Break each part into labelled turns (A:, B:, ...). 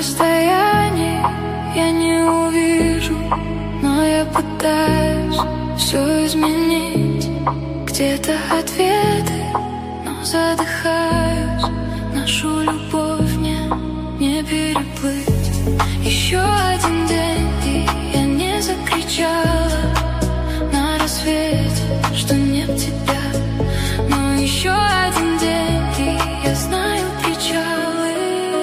A: расстоянии я не увижу, но я пытаюсь все изменить. Где-то ответы, но задыхаюсь. Нашу любовь мне не переплыть. Еще один день, и я не закричала на рассвете, что нет тебя. Но еще один день, и я знаю причалы.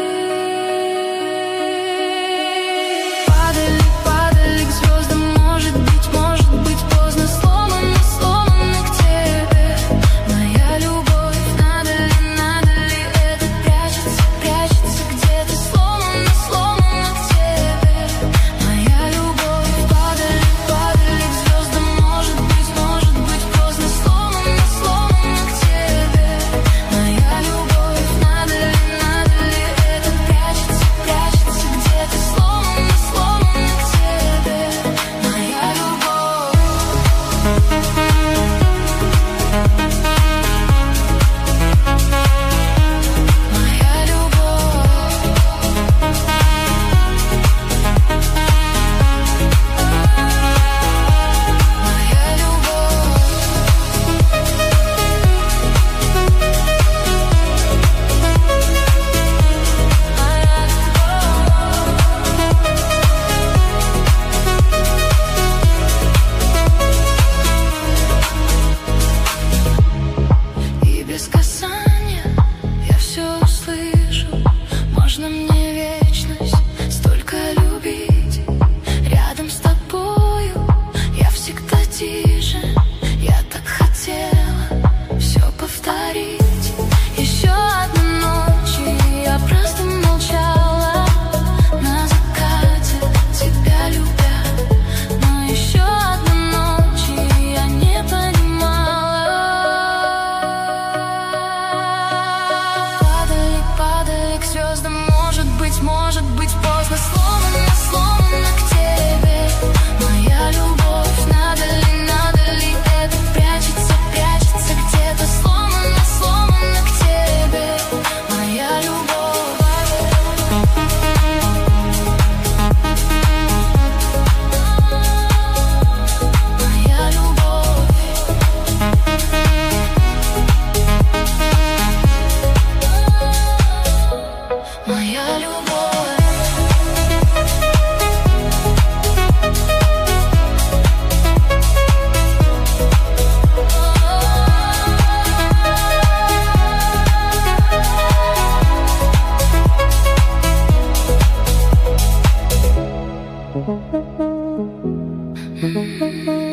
A: Падали, падали к звездам, может быть поздно. Сломаны, сломаны к тебе. Моя любовь, надо ли это прячется, прячется где-то. Сломано, сломано к тебе. Моя любовь, падали, падали к звездам, может быть поздно. Сломано, сломано к тебе. Моя любовь, надо ли это прячется, прячется где-то. Сломано, сломано к тебе. Моя любовь. Моя любовь. Моя И без касания я все услышу. Можно мне вечность столько любить. Рядом с тобою я всегда тише. Я так хотела все повторить. Еще одна ночь, и я просто молчала на закате, тебя любя. Но еще одна ночь, и я не понимала. Падали, падали к звездам, может быть поздно. Сломано, сломано к тебе. Моя любовь, надо ли это прячется, прячется где-то. Сломано, сломано к тебе. Моя любовь. Моя любовь. Моя любовь.
B: Mm-hmm.